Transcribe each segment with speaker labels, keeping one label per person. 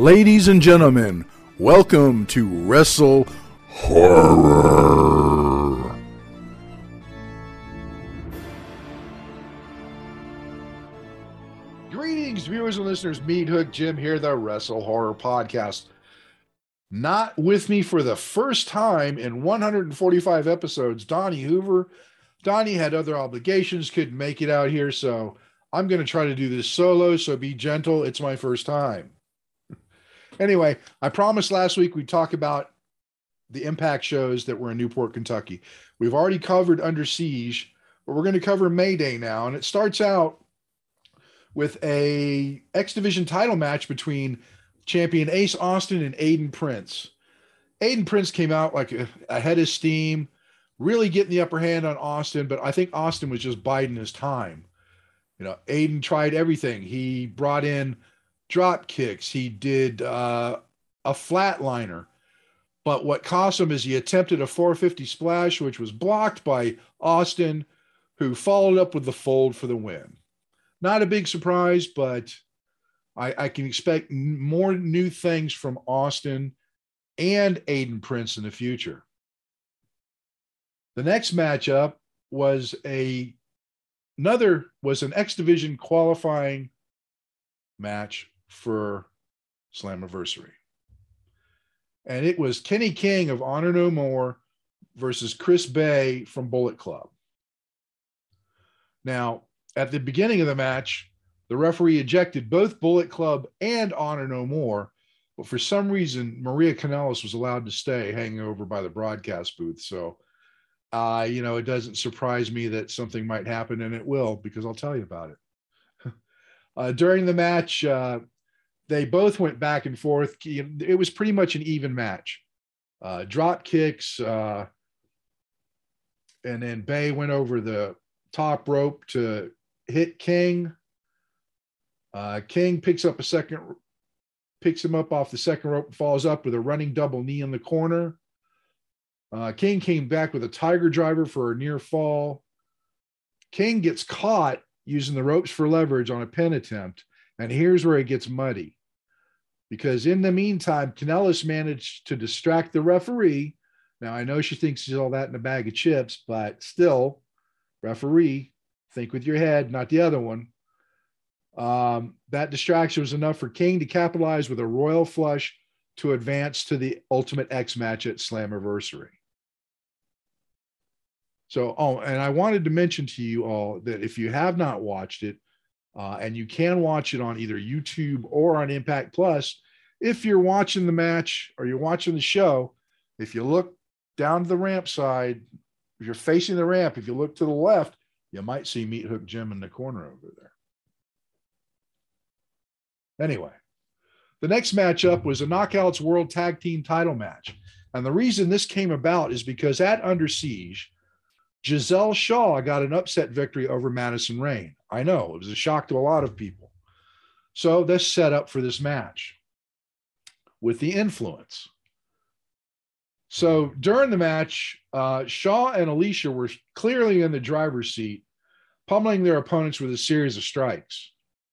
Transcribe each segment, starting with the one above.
Speaker 1: Ladies and gentlemen, welcome to Wrestle Horror. Greetings, viewers and listeners. Meat Hook Jim here, the Wrestle Horror Podcast. Not with me for the first time in 145 episodes, Donnie Hoover. Donnie had other obligations, couldn't make it out here, so I'm going to try to do this solo, so be gentle. It's my first time. Anyway, I promised last week we'd talk about the Impact shows that were in Newport, Kentucky. We've already covered Under Siege, but we're going to cover Mayday now, and it starts out with a X Division title match between champion Ace Austin and Aiden Prince. Aiden Prince came out like ahead of steam, really getting the upper hand on Austin, but I think Austin was just biding his time. You know, Aiden tried everything. He brought in drop kicks. He did a flatliner. But what cost him is he attempted a 450 splash, which was blocked by Austin, who followed up with the fold for the win. Not a big surprise, but I can expect more new things from Austin and Aiden Prince in the future. The next matchup was an X Division qualifying match for Slammiversary. And it was Kenny King of Honor No More versus Chris Bay from Bullet Club. Now, at the beginning of the match, the referee ejected both Bullet Club and Honor No More, but for some reason, Maria Kanellis was allowed to stay hanging over by the broadcast booth. So, it doesn't surprise me that something might happen, and it will, because I'll tell you about it. During the match, they both went back and forth. It was pretty much an even match. Drop kicks, and then Bay went over the top rope to hit King. King picks him up off the second rope and falls up with a running double knee in the corner. King came back with a tiger driver for a near fall. King gets caught using the ropes for leverage on a pin attempt. And here's where it gets muddy. Because in the meantime, Kanellis managed to distract the referee. Now, I know she thinks she's all that in a bag of chips, but still, referee, think with your head, not the other one. That distraction was enough for King to capitalize with a royal flush to advance to the Ultimate X match at Slammiversary. So, and I wanted to mention to you all that if you have not watched it, and you can watch it on either YouTube or on Impact Plus, if you're watching the match or you're watching the show, if you look down to the ramp side, if you're facing the ramp, if you look to the left, you might see Meat Hook Jim in the corner over there. Anyway, the next matchup was a Knockouts World Tag Team title match. And the reason this came about is because at Under Siege, Giselle Shaw got an upset victory over Madison Rayne. I know, it was a shock to a lot of people. So this set up for this match with the Influence. So during the match, Shaw and Alicia were clearly in the driver's seat, pummeling their opponents with a series of strikes.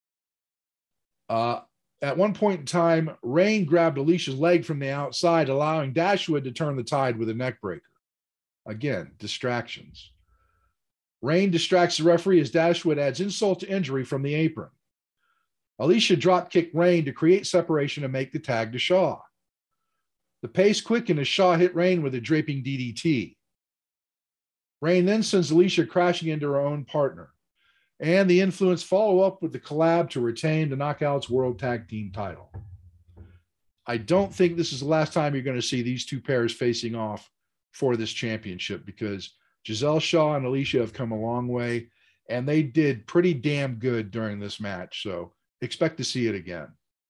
Speaker 1: At one point in time, Rayne grabbed Alicia's leg from the outside, allowing Dashwood to turn the tide with a neck breaker. Again, distractions. Rayne distracts the referee as Dashwood adds insult to injury from the apron. Alicia drop-kicked Rayne to create separation and make the tag to Shaw. The pace quickened as Shaw hit Rayne with a draping DDT. Rayne then sends Alicia crashing into her own partner. And the Influence follow up with the collab to retain the Knockouts World Tag Team title. I don't think this is the last time you're going to see these two pairs facing off for this championship, because Giselle Shaw and Alicia have come a long way, and they did pretty damn good during this match. So expect to see it again.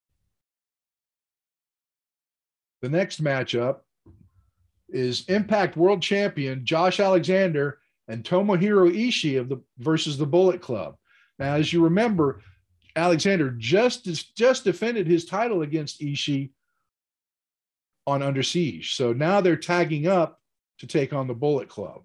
Speaker 1: The next matchup is Impact World Champion Josh Alexander and Tomohiro Ishii versus the Bullet Club. Now, as you remember, Alexander just defended his title against Ishii on Under Siege. So now they're tagging up to take on the Bullet Club.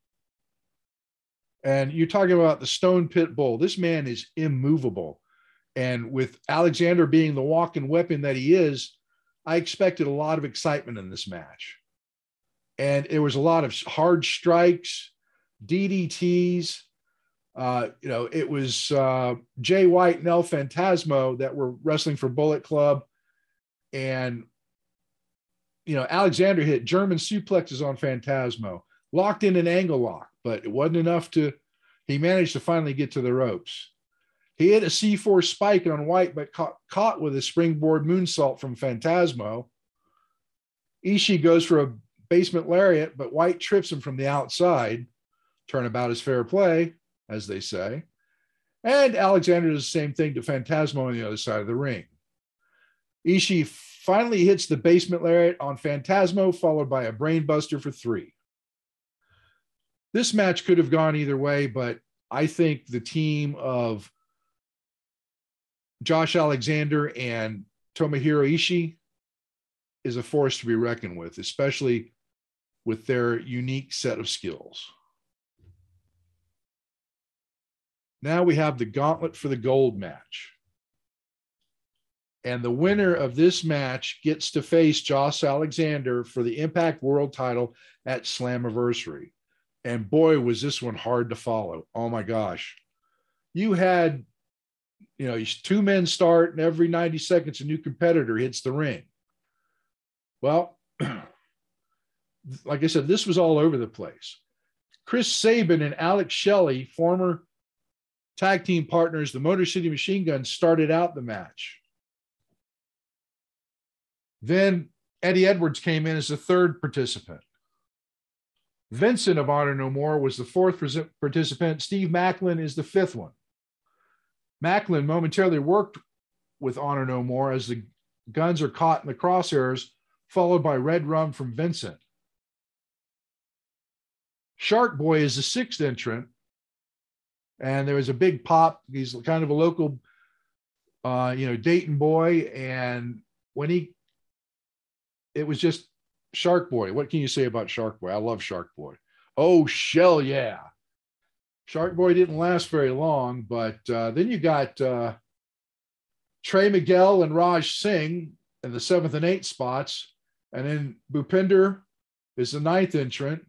Speaker 1: And you're talking about the Stone Pit Bull. This man is immovable. And with Alexander being the walking weapon that he is, I expected a lot of excitement in this match. And it was a lot of hard strikes, DDTs. It was Jay White and El Phantasmo that were wrestling for Bullet Club. And, Alexander hit German suplexes on Phantasmo, locked in an angle lock, but it wasn't enough he managed to finally get to the ropes. He hit a C4 spike on White, but caught with a springboard moonsault from Phantasmo. Ishii goes for a basement lariat, but White trips him from the outside. Turnabout is fair play, as they say. And Alexander does the same thing to Phantasmo on the other side of the ring. Ishii finally hits the basement lariat on Phantasmo, followed by a brainbuster for 3. This match could have gone either way, but I think the team of Josh Alexander and Tomohiro Ishii is a force to be reckoned with, especially with their unique set of skills. Now we have the gauntlet for the gold match. And the winner of this match gets to face Josh Alexander for the Impact World title at Slammiversary. And boy, was this one hard to follow. Oh my gosh. You had, 2 men start, and every 90 seconds, a new competitor hits the ring. Well, like I said, this was all over the place. Chris Sabin and Alex Shelley, former tag team partners, the Motor City Machine Guns, started out the match. Then Eddie Edwards came in as the 3rd participant. Vincent of Honor No More was the 4th participant. Steve Macklin is the 5th one. Macklin momentarily worked with Honor No More as the Guns are caught in the crosshairs, followed by Red Rum from Vincent. Shark Boy is the 6th entrant, and there was a big pop. He's kind of a local, Dayton boy, and it was just Shark Boy. What can you say about Shark Boy? I love Shark Boy. Oh, shell yeah. Shark Boy didn't last very long, but then you got Trey Miguel and Raj Singh in the 7th and 8th spots. And then Bhupinder is the 9th entrant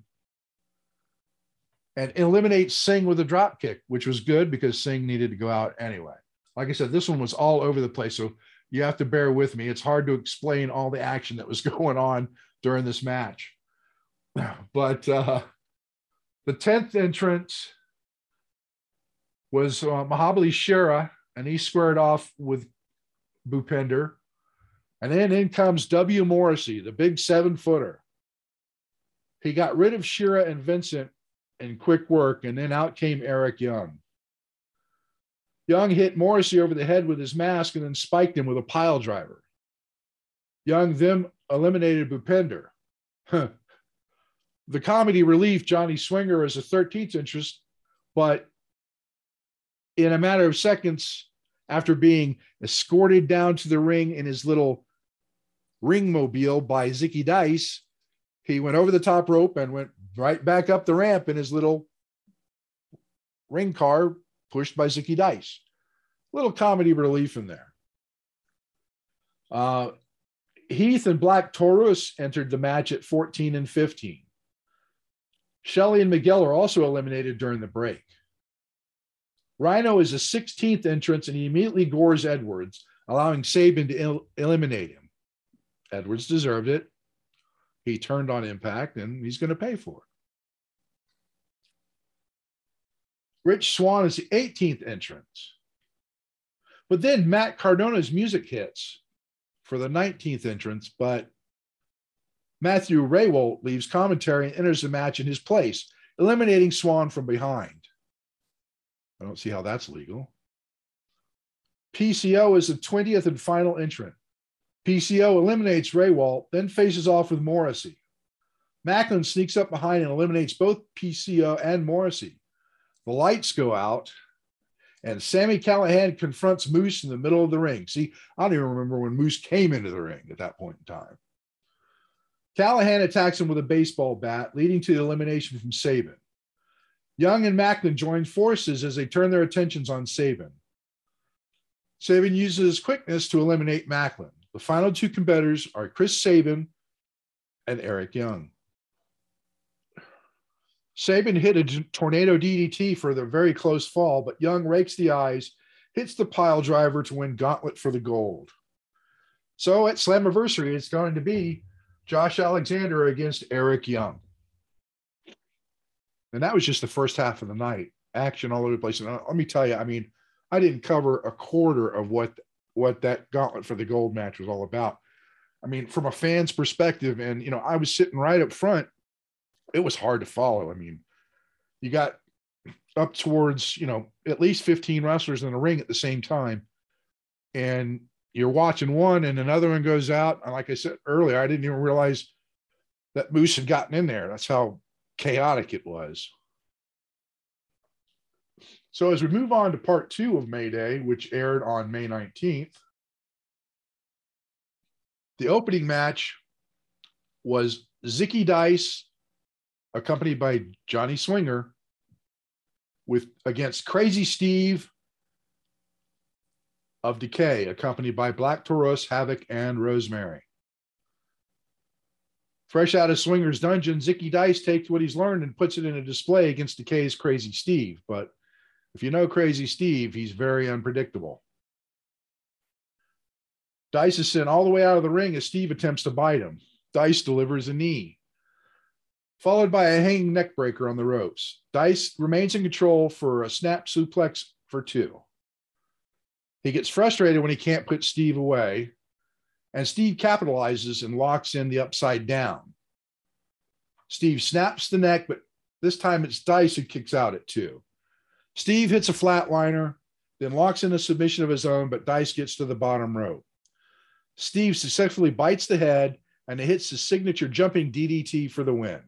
Speaker 1: and eliminates Singh with a drop kick, which was good because Singh needed to go out anyway. Like I said, this one was all over the place, so you have to bear with me. It's hard to explain all the action that was going on during this match. But the 10th entrant was Mahabali Shera, and he squared off with Bhupinder. And then in comes W. Morrissey, the big 7-footer. He got rid of Shera and Vincent in quick work, and then out came Eric Young. Young hit Morrissey over the head with his mask and then spiked him with a pile driver. Young then eliminated Bhupinder. The comedy relief, Johnny Swinger, is a 13th interest, but in a matter of seconds, after being escorted down to the ring in his little ring mobile by Zicky Dice, he went over the top rope and went right back up the ramp in his little ring car pushed by Zicky Dice. Little comedy relief in there. Heath and Black Taurus entered the match at 14 and 15. Shelley and Miguel are also eliminated during the break. Rhino is a 16th entrance, and he immediately gores Edwards, allowing Sabin to eliminate him. Edwards deserved it. He turned on Impact, and he's going to pay for it. Rich Swann is the 18th entrance. But then Matt Cardona's music hits for the 19th entrance, but Matthew Rehwoldt leaves commentary and enters the match in his place, eliminating Swann from behind. I don't see how that's legal. PCO is the 20th and final entrant. PCO eliminates Rehwoldt, then faces off with Morrissey. Macklin sneaks up behind and eliminates both PCO and Morrissey. The lights go out, and Sami Callihan confronts Moose in the middle of the ring. See, I don't even remember when Moose came into the ring at that point in time. Callihan attacks him with a baseball bat, leading to the elimination from Sabin. Young and Macklin join forces as they turn their attentions on Sabin. Sabin uses his quickness to eliminate Macklin. The final two competitors are Chris Sabin and Eric Young. Sabin hit a tornado DDT for the very close fall, but Young rakes the eyes, hits the pile driver to win Gauntlet for the gold. So at Slammiversary, it's going to be Josh Alexander against Eric Young. And that was just the first half of the night. Action all over the place. And let me tell you, I mean, I didn't cover a quarter of what that Gauntlet for the gold match was all about. I mean, from a fan's perspective, and, you know, I was sitting right up front, it was hard to follow. I mean, you got up towards, you know, at least 15 wrestlers in the ring at the same time. And you're watching one and another one goes out. And like I said earlier, I didn't even realize that Moose had gotten in there. That's how chaotic it was. So as we move on to part 2 of Mayday, which aired on May 19th, the opening match was Zicky Dice, accompanied by Johnny Swinger, against Crazy Steve of Decay, accompanied by Black Taurus, Havoc, and Rosemary. Fresh out of Swinger's dungeon, Zicky Dice takes what he's learned and puts it in a display against Decay's Crazy Steve. But if you know Crazy Steve, he's very unpredictable. Dice is sent all the way out of the ring as Steve attempts to bite him. Dice delivers a knee, followed by a hanging neck breaker on the ropes. Dice remains in control for a snap suplex for 2. He gets frustrated when he can't put Steve away, and Steve capitalizes and locks in the upside down. Steve snaps the neck, but this time it's Dice who kicks out at 2. Steve hits a flatliner, then locks in a submission of his own, but Dice gets to the bottom rope. Steve successfully bites the head and hits his signature jumping DDT for the win.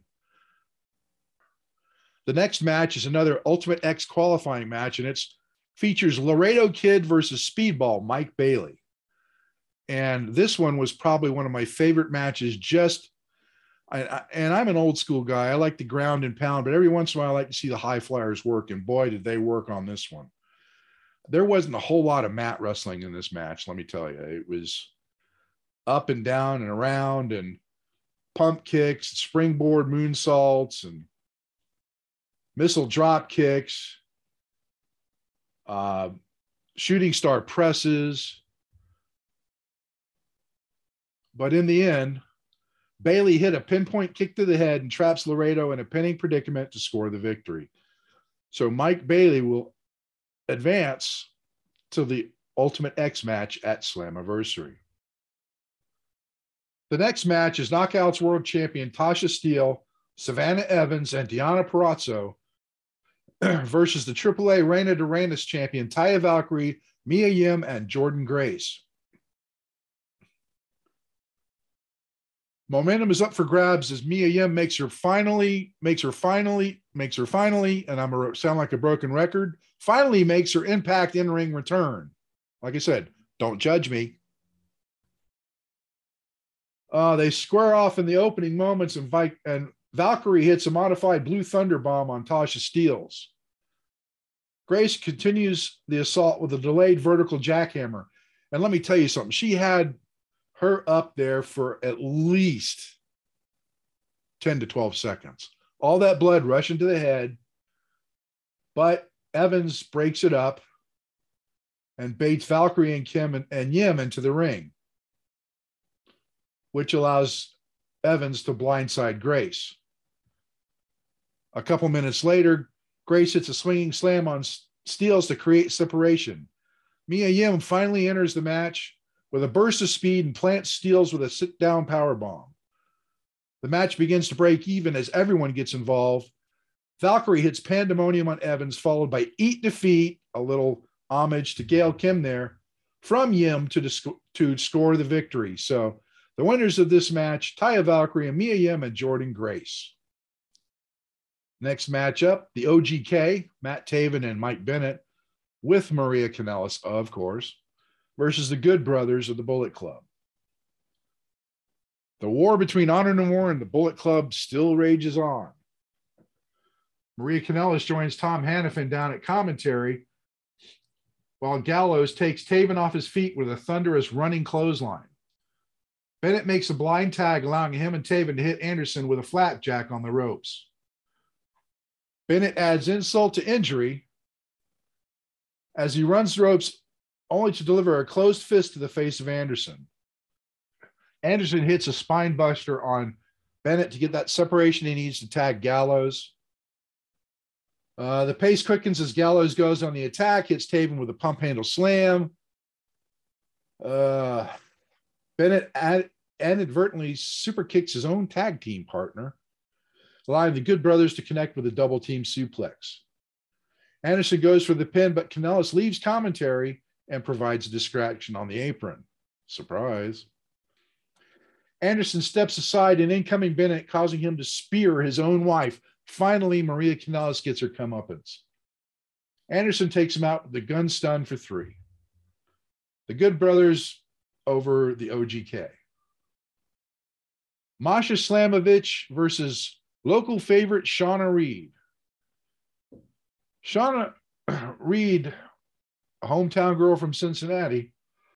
Speaker 1: The next match is another Ultimate X qualifying match, and it features Laredo Kid versus Speedball Mike Bailey. And this one was probably one of my favorite matches. And I'm an old school guy. I like the ground and pound, but every once in a while I like to see the high flyers work, and boy, did they work on this one. There wasn't a whole lot of mat wrestling in this match, let me tell you. It was up and down and around and pump kicks, springboard moonsaults, and missile drop kicks, shooting star presses. But in the end, Bailey hit a pinpoint kick to the head and traps Laredo in a pinning predicament to score the victory. So Mike Bailey will advance to the Ultimate X match at Slammiversary. The next match is Knockouts World Champion Tasha Steele, Savannah Evans, and Deonna Purrazzo versus the AAA Reina de Reinas champion Taya Valkyrie, Mia Yim, and Jordynne Grace. Momentum is up for grabs as Mia Yim makes her finally, and I'm going to sound like a broken record, finally makes her Impact in-ring return. Like I said, don't judge me. They square off in the opening moments, and Valkyrie hits a modified Blue Thunder Bomb on Tasha Steele's. Grace continues the assault with a delayed vertical jackhammer. And let me tell you something. She had her up there for at least 10 to 12 seconds. All that blood rushing to the head. But Evans breaks it up and baits Valkyrie and Kim and Yim into the ring, which allows Evans to blindside Grace. A couple minutes later, Grace hits a swinging slam on Steele's to create separation. Mia Yim finally enters the match with a burst of speed and plants Steele's with a sit-down powerbomb. The match begins to break even as everyone gets involved. Valkyrie hits Pandemonium on Evans, followed by Eat Defeat, a little homage to Gail Kim there, from Yim to score the victory. So the winners of this match, Taya Valkyrie and Mia Yim and Jordynne Grace. Next matchup, the OGK, Matt Taven and Mike Bennett, with Maria Kanellis, of course, versus the Good Brothers of the Bullet Club. The war between Honor Noir and the Bullet Club still rages on. Maria Kanellis joins Tom Hannafin down at commentary while Gallows takes Taven off his feet with a thunderous running clothesline. Bennett makes a blind tag, allowing him and Taven to hit Anderson with a flapjack on the ropes. Bennett adds insult to injury as he runs the ropes, only to deliver a closed fist to the face of Anderson. Anderson hits a spine buster on Bennett to get that separation he needs to tag Gallows. The pace quickens as Gallows goes on the attack, hits Taven with a pump handle slam. Bennett inadvertently super kicks his own tag team partner, allowing the Good Brothers to connect with a double team suplex. Anderson goes for the pin, but Kanellis leaves commentary and provides a distraction on the apron. Surprise. Anderson steps aside, and incoming Bennett, causing him to spear his own wife. Finally, Maria Kanellis gets her comeuppance. Anderson takes him out with the gun stun for 3. The Good Brothers over the OGK. Masha Slamovich versus local favorite Shauna Reed. Shauna Reed, a hometown girl from Cincinnati,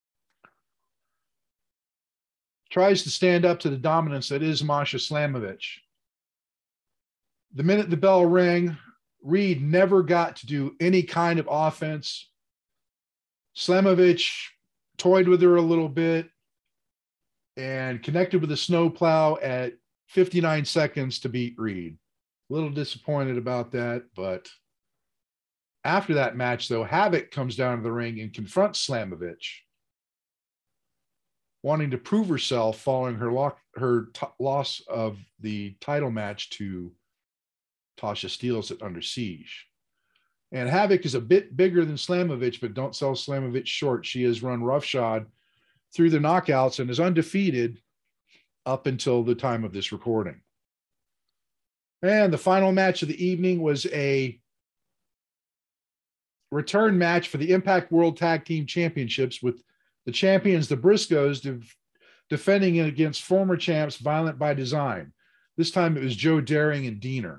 Speaker 1: tries to stand up to the dominance that is Masha Slamovich. The minute the bell rang, Reed never got to do any kind of offense. Slamovich toyed with her a little bit and connected with a snowplow at 59 seconds to beat Reed. A little disappointed about that, but after that match, though, Havoc comes down to the ring and confronts Slamovich, wanting to prove herself following her loss of the title match to Tasha Steelz at Under Siege. And Havoc is a bit bigger than Slamovich, but don't sell Slamovich short. She has run roughshod through the knockouts and is undefeated up until the time of this recording. And the final match of the evening was a return match for the Impact World Tag Team Championships, with the champions, the Briscoes, defending it against former champs, Violent by Design. This time it was Joe Daring and Diener.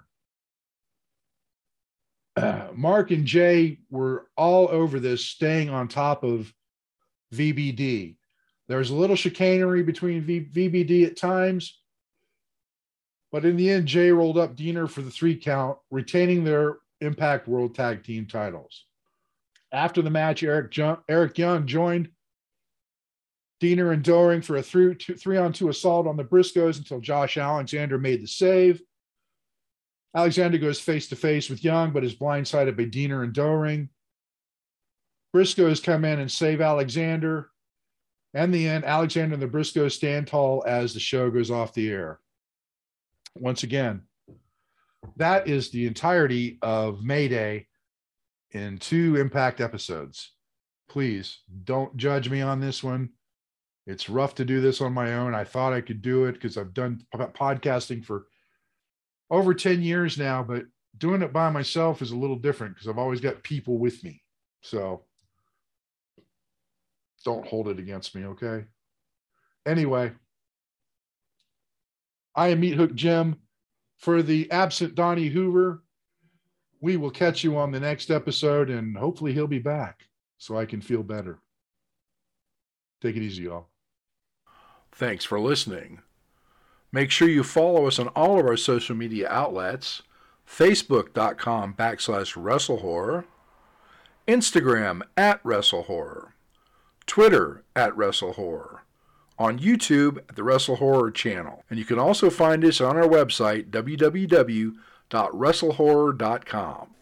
Speaker 1: Mark and Jay were all over this, staying on top of VBD. There was a little chicanery between VBD at times, but in the end, Jay rolled up Diener for the 3 count, retaining their Impact World Tag Team titles. After the match, Eric Young joined Diener and Doering for a 3-on-2 assault on the Briscoes until Josh Alexander made the save. Alexander goes face-to-face with Young, but is blindsided by Diener and Doering. Briscoes come in and save Alexander. And in the end, Alexander and the Briscoes stand tall as the show goes off the air. Once again, that is the entirety of Mayday in 2 Impact episodes. Please don't judge me on this one. It's rough to do this on my own. I thought I could do it because I've done podcasting for over 10 years now, but doing it by myself is a little different because I've always got people with me. So don't hold it against me, okay? Anyway, I am Meat Hook Jim. For the absent Donnie Hoover, we will catch you on the next episode, and hopefully he'll be back so I can feel better. Take it easy, y'all. Thanks for listening. Make sure you follow us on all of our social media outlets: Facebook.com/WrestleHorror, Instagram @WrestleHorror, Twitter @WrestleHorror, on YouTube at the Wrestle Horror channel. And you can also find us on our website, www.wrestlehorror.com.